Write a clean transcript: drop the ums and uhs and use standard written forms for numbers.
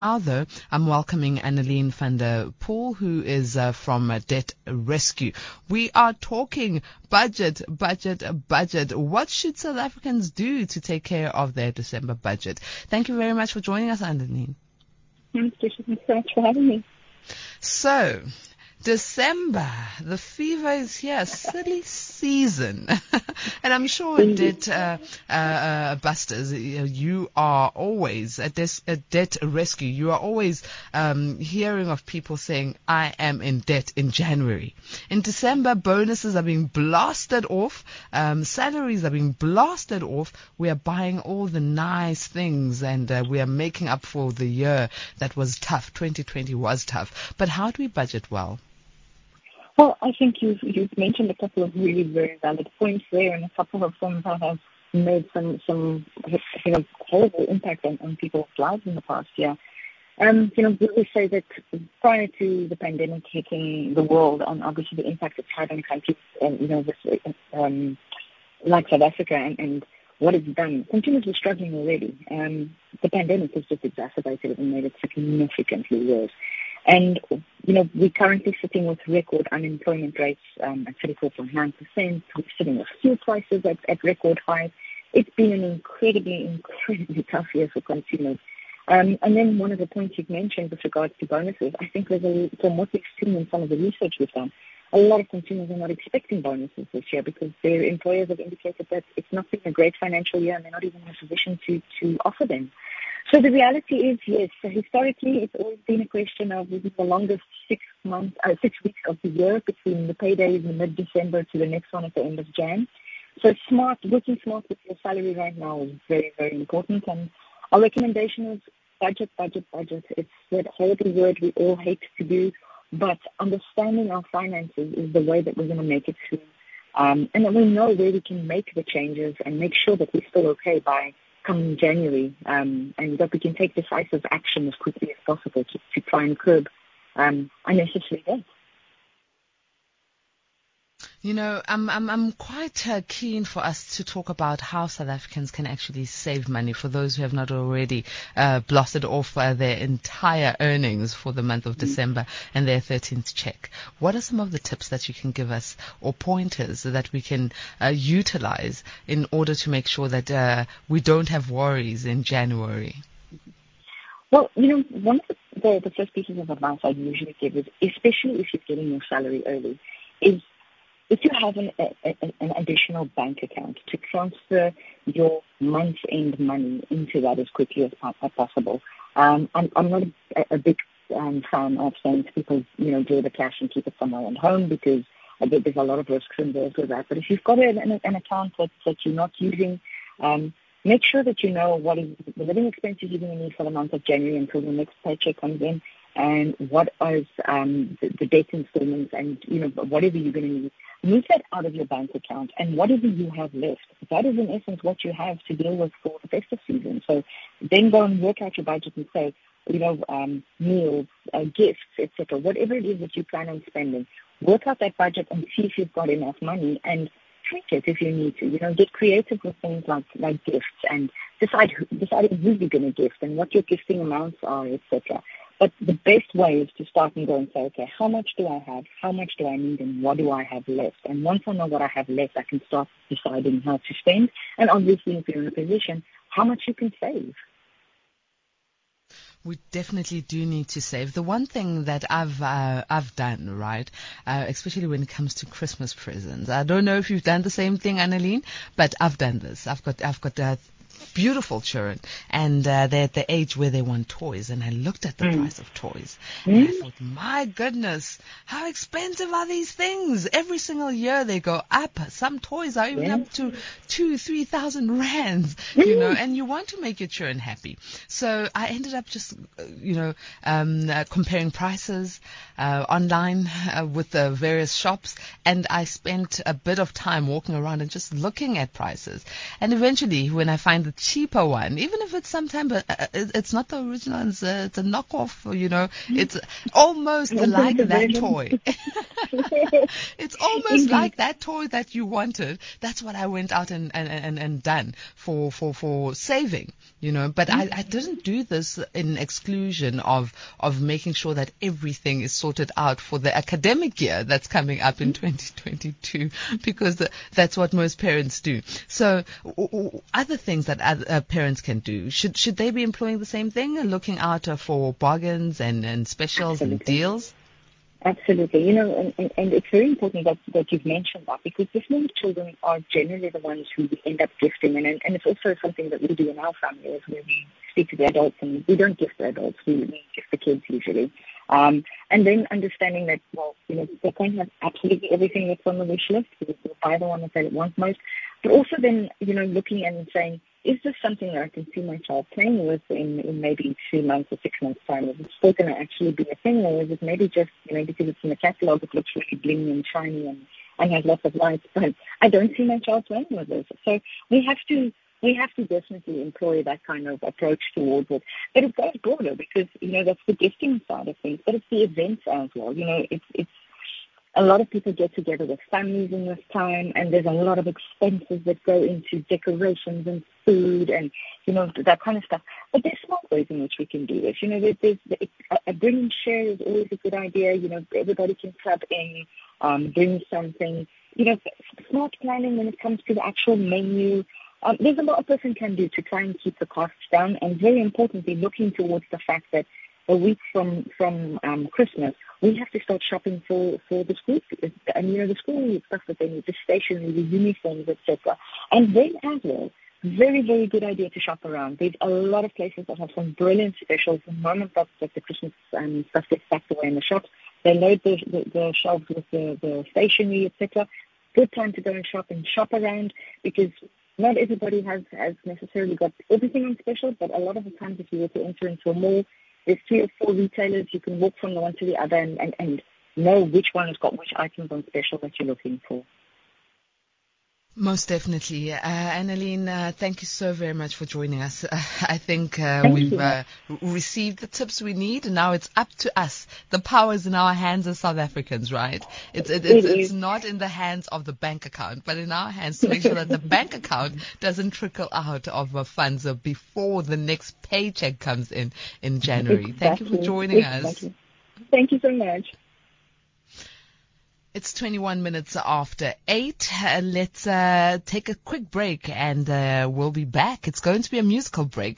Now, though, I'm welcoming Annelien van der Poel, who is from Debt Rescue. We are talking budget. What should South Africans do to take care of their December budget? Thank you very much for joining us, Annelien. Thank you so much for having me. So, December, the fever is here, silly season. And I'm sure Debt Busters, you are always, at Debt Rescue, you are always hearing of people saying, I am in debt in January. In December, bonuses are being blasted off, salaries are being blasted off. We are buying all the nice things and we are making up for the year that was tough. 2020 was tough. But how do we budget well? Well, I think you've mentioned a couple of really very valid points there, and a couple of them that have made some horrible impact on people's lives in the past year. We say that prior to the pandemic hitting the world, and obviously the impact it's had on countries, like South Africa and what it's done, consumers were struggling already. The pandemic has just exacerbated it and made it significantly worse. And, we're currently sitting with record unemployment rates at 34.9%. We're sitting with fuel prices at record highs. It's been an incredibly tough year for consumers. And then one of the points you've mentioned with regards to bonuses, I think from what we've seen in some of the research we've done, a lot of consumers are not expecting bonuses this year because their employers have indicated that it's not been a great financial year and they're not even in a position to offer them. So the reality is, yes, so historically it's always been a question of the longest 6 weeks of the year between the paydays in mid-December to the next one at the end of Jan. So working smart with your salary right now is very, very important. And our recommendation is budget. It's that horrible word we all hate to do, but understanding our finances is the way that we're going to make it through. And then we know where we can make the changes and make sure that we're still okay by come January, and that we can take decisive action as quickly as possible to try and curb unnecessary debt. I'm quite keen for us to talk about how South Africans can actually save money for those who have not already blasted off their entire earnings for the month of December and their 13th check. What are some of the tips that you can give us or pointers that we can utilize in order to make sure that we don't have worries in January? Well, one of the first pieces of advice I usually give is, especially if you're getting your salary early, is if you have an additional bank account, to transfer your month-end money into that as quickly as possible. I'm not a big fan of saying to people, draw the cash and keep it somewhere at home because there's a lot of risks involved with that. But if you've got an account that you're not using, make sure that you know what is the living expenses you're going to need for the month of January until the next paycheck comes in, and what is the debt installments and whatever you're going to need. Move that out of your bank account, and whatever you have left, that is in essence what you have to deal with for the festive season. So then go and work out your budget and say, meals, gifts, etc., whatever it is that you plan on spending, work out that budget and see if you've got enough money and treat it if you need to. Get creative with things like gifts and deciding who you're going to gift and what your gifting amounts are, etc. But the best way is to start and go and say, okay, how much do I have? How much do I need? And what do I have left? And once I know what I have left, I can start deciding how to spend. And obviously, if you're in a position, how much you can save. We definitely do need to save. The one thing that I've done, right, especially when it comes to Christmas presents. I don't know if you've done the same thing, Annelien, but I've done this. I've got beautiful children, and they're at the age where they want toys, and I looked at the price of toys, and I thought, my goodness, how expensive are these things? Every single year they go up. Some toys are even up to 2,000-3,000 rands, and you want to make your children happy. So I ended up just, comparing prices online with the various shops, and I spent a bit of time walking around and just looking at prices. And eventually, when I find the cheaper one, even if it's sometimes it's not the original, it's a knockoff, it's almost like that toy. It's almost like that toy that you wanted. That's what I went out and done for saving, but I didn't do this in exclusion of making sure that everything is sorted out for the academic year that's coming up in 2022, because that's what most parents do. So other things that parents can do, should they be employing the same thing, looking out for bargains and specials and deals? Absolutely. And it's very important that you've mentioned that, because the small children are generally the ones who we end up gifting. And it's also something that we do in our family, is where we speak to the adults, and we don't gift the adults, we gift the kids usually. And then understanding that, they can't have absolutely everything that's on the wish list. We'll buy the one that they want most. But also then, looking and saying, is this something that I can see my child playing with in maybe 2 months or 6 months' time? Is it still going to actually be a thing, or is it maybe just, because it's in the catalogue, it looks really blingy and shiny and has lots of lights, but I don't see my child playing with this. So we have to definitely employ that kind of approach towards it. But it goes broader, because, that's the gifting side of things, but it's the events as well. It's a lot of people get together with families in this time, and there's a lot of expenses that go into decorations and food and, that kind of stuff. But there's small ways in which we can do this. A bring and share is always a good idea. Everybody can club in, bring something. Smart planning when it comes to the actual menu. There's a lot a person can do to try and keep the costs down, and very importantly, looking towards the fact that a week from Christmas, we have to start shopping for the school, and the school stuff that they need, the stationery, the uniforms, etc. And then as well, very, very good idea to shop around. There's a lot of places that have some brilliant specials. The moment that the Christmas stuff gets packed away in the shops, they load the shelves with the stationery, etc. Good time to go and shop around, because not everybody has necessarily got everything on special, but a lot of the times if you were to enter into a mall, there's 3 or 4 retailers. You can walk from the one to the other and know which one has got which items on special that you're looking for. Most definitely. Annaline, thank you so very much for joining us. I think we've received the tips we need, and now it's up to us. The power is in our hands as South Africans, right? It's not in the hands of the bank account, but in our hands to make sure that the bank account doesn't trickle out of funds before the next paycheck comes in January. Exactly. Thank you for joining us. Thank you so much. It's 21 minutes after 8. Let's take a quick break, and we'll be back. It's going to be a musical break.